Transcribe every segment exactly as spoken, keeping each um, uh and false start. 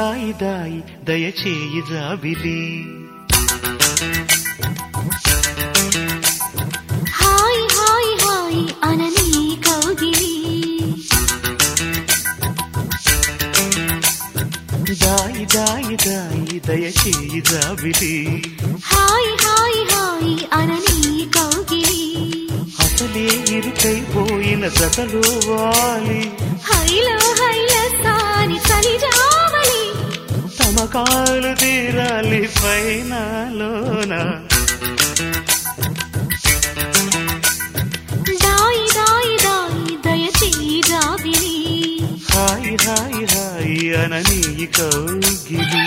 దాయి దాయి దయచేయి జాబిలి హాయ్ హాయ్ హాయ్ అననీ కౌగిలి దాయి దాయి దాయి దయచేయి జాబిలి హాయ్ హాయ్ హాయ్ అననీ కౌగిలి అసలే ఇరుకైపోయిన జతలో వాలి హైలో హైల సాని సరిజావలి తమకాలు తీరాలి పైనలోన దాయి దాయి దాయి దయచేయి జాబిలి హాయ్ హాయ్ హాయ్ అననీ కౌగిలి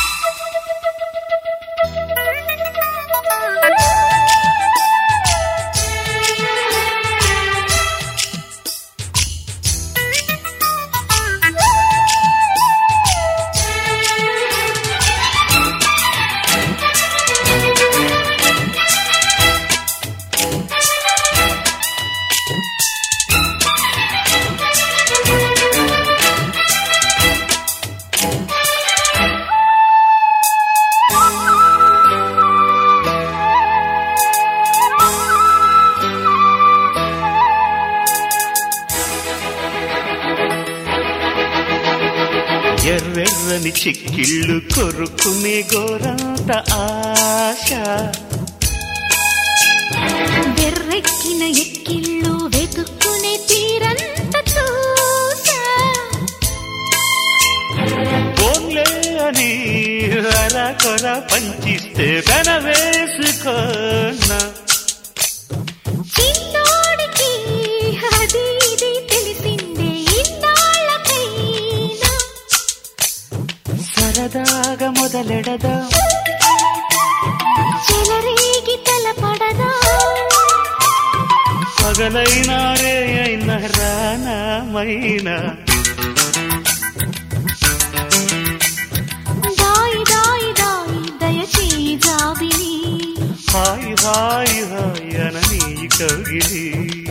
ఎర్రెర్రని చిక్కిళ్ళు కొరుకునే గోరంత ఆశ వెర్రెక్కిన ఎక్కిళ్ళు వెతుక్కునే తీరంత చూసా బోన్లే అని అరా కొర పంచిస్తే వెన వేసుకోనా చిన్నోడికి అది ఇది తెలిసిందే ఇన్నాళ్ళకైనా సరదాగా మొదలెడదా చెలరేగి తలపడదా పగలైనా రే అయినా రానామైనా దాయి దాయి దాయి దయచేయి జాబిలి హాయ్ హాయ్ హాయ్ అననీ కౌగిలి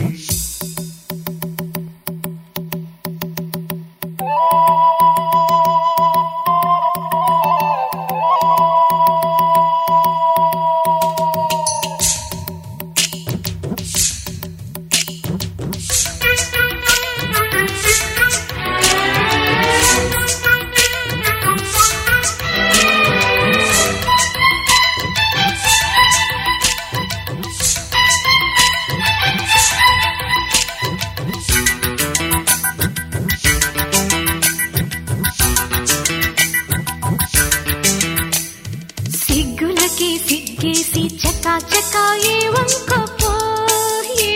సిగ్గులకి సిగ్గేసి చకా చకా ఏ వంకపోయే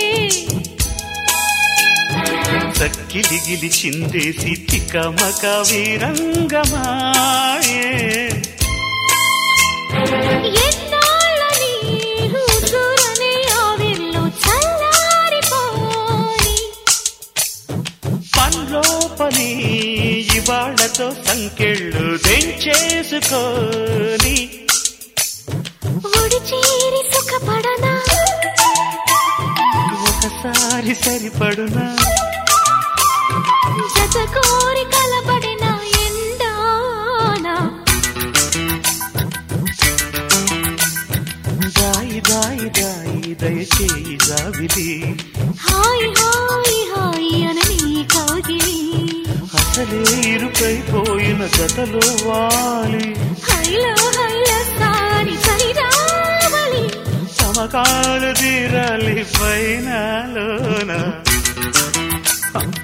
సక్కిలిగిలి చిందేసి తికమక వీరంగమాయే ఎన్నాళ్ళని హుజూరనే ఆవిర్లో చల్లారిపోయి పన్లోపని ఇవాళ్లతో సంకెళ్ళు తెంచేసుకోని ఒడి చేరి సుఖపడనా ఒకసారి సరిపడునా జత కోరి కలబడిన ఎండానా దాయి దాయి దాయి దయచేయి జాబిలి హాయ్ హాయ్ హాయ్ అననీ కౌగిలి అసలే ఇరుకైపోయిన జతలో వాలి హైలో హైల సాని సరిరావలి తమకాలు తీరాలి పైనలోన